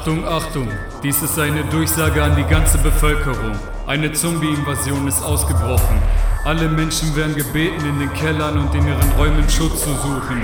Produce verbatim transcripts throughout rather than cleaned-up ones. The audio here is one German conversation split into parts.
Achtung, Achtung, dies ist eine Durchsage an die ganze Bevölkerung. Eine Zombie-Invasion ist ausgebrochen. Alle Menschen werden gebeten, in den Kellern und in ihren Räumen Schutz zu suchen.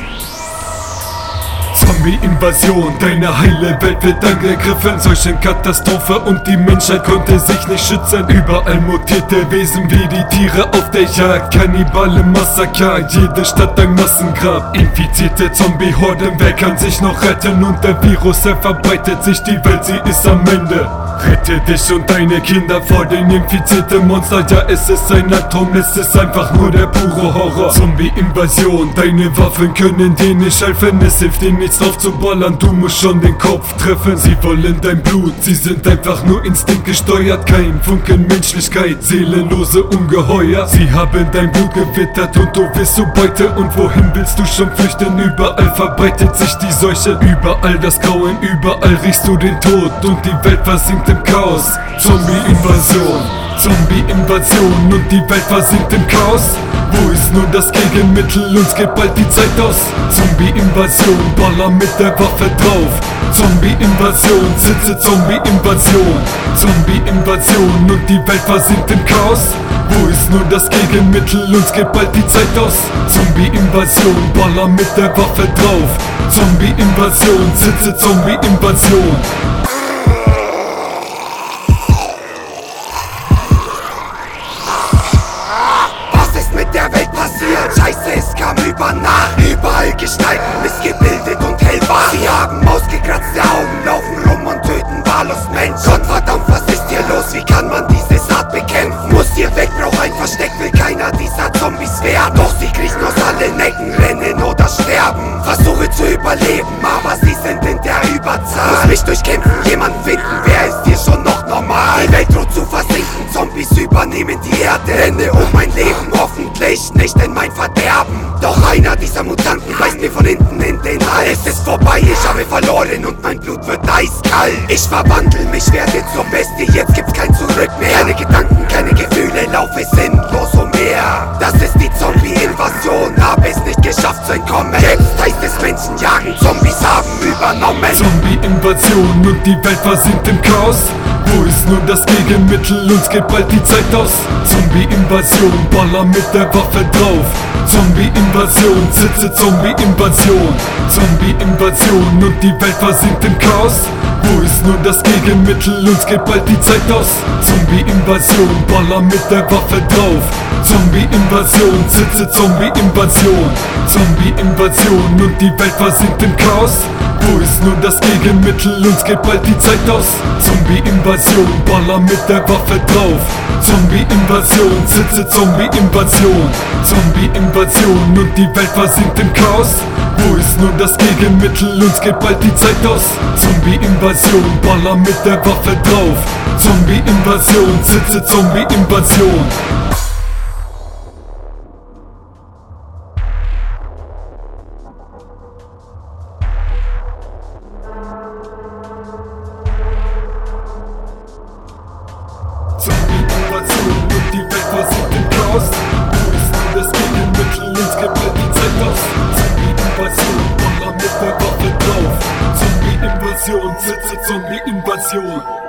Zombie-Invasion, deine heile Welt wird angegriffen. Seuchenkatastrophe und die Menschheit konnte sich nicht schützen. Überall mutierte Wesen wie die Tiere auf der Jagd. Kannibale Massaker, jede Stadt ein Massengrab. Infizierte Zombie-Horden, wer kann sich noch retten? Und der Virus, er verbreitet sich, die Welt, sie ist am Ende. Rette dich und deine Kinder vor den infizierten Monster. Ja, es ist ein Atom, es ist einfach nur der pure Horror. Zombie-Invasion, deine Waffen können dir nicht helfen. Es hilft dir nichts drauf zu ballern, du musst schon den Kopf treffen. Sie wollen dein Blut, sie sind einfach nur instinktgesteuert. Kein Funken Menschlichkeit, seelenlose Ungeheuer. Sie haben dein Blut gewittert und du wirst zur Beute. Und wohin willst du schon flüchten? Überall verbreitet sich die Seuche. Überall das Grauen, überall riechst du den Tod. Und die Welt versinkt im Chaos. Zombie-Invasion, Zombie-Invasion und die Welt versinkt im Chaos. Wo ist nun das Gegenmittel? Uns geht bald die Zeit aus. Zombie-Invasion, baller mit der Waffe drauf. Zombie-Invasion, sitze Zombie-Invasion. Zombie-Invasion und die Welt versinkt im Chaos. Wo ist nun das Gegenmittel? Uns geht bald die Zeit aus. Zombie-Invasion, baller mit der Waffe drauf. Zombie-Invasion, sitze Zombie-Invasion. Scheiße, es kam über Nacht. Überall Gestalten, missgebildet und hellwach. Sie haben ausgekratzte Augen, laufen rum und töten wahllos Menschen. Gottverdammt, was ist hier los? Wie kann man diese Saat bekämpfen? Muss hier weg, braucht ein Versteck, will keiner dieser Zombies werden. Doch sie kriechen aus allen Ecken, rennen oder sterben. Versuche zu überleben, aber sie sind in der Überzahl. Muss mich durchkämpfen, jemanden finden, wer ist hier schon noch normal? Die Welt droht zu versinken, Zombies übernehmen die Erde. Renne um mein Leben, hoffentlich nicht in mein Verderben. Doch einer dieser Mutanten beißt mir von hinten in den Hals. Es ist vorbei, ich habe verloren und mein Blut wird eiskalt. Ich verwandle mich, werde zur Bestie, jetzt gibt's kein Zurück mehr. Keine Gedanken, keine Gefühle, laufe sinnlos umher. Das ist die Zombie-Invasion, habe es nicht geschafft zu entkommen. Jetzt heißt es Menschen jagen, Zombies haben übernommen. Zombie-Invasion und die Welt versinkt im Chaos. Wo ist nun das Gegenmittel? Uns geht bald die Zeit aus. Zombie-Invasion, baller mit der Waffe drauf. Zombie-Invasion, sitze Zombie-Invasion. Zombie-Invasion und die Welt versinkt im Chaos. Wo ist nun das Gegenmittel? Uns geht bald die Zeit aus. Zombie-Invasion, baller mit der Waffe drauf. Zombie-Invasion, sitze Zombie-Invasion. Zombie-Invasion und die Welt versinkt im Chaos. Wo ist nun das Gegenmittel? Uns geht bald die Zeit aus. Zombie-Invasion, baller mit der Waffe drauf. Zombie-Invasion, sitze Zombie-Invasion. Zombie-Invasion und die Welt versinkt im Chaos. Wo ist nun das Gegenmittel? Uns geht bald die Zeit aus. Zombie-Invasion, baller mit der Waffe drauf. Zombie-Invasion, sitze Zombie-Invasion. Zombie-Invasion und die Welt versinkt im Chaos. Wo ist nun das Gegenmittel? Uns geht bald die Zeit aus. Zombie-Invasion, baller mit der Waffe drauf. Zombie-Invasion, sitze Zombie-Invasion.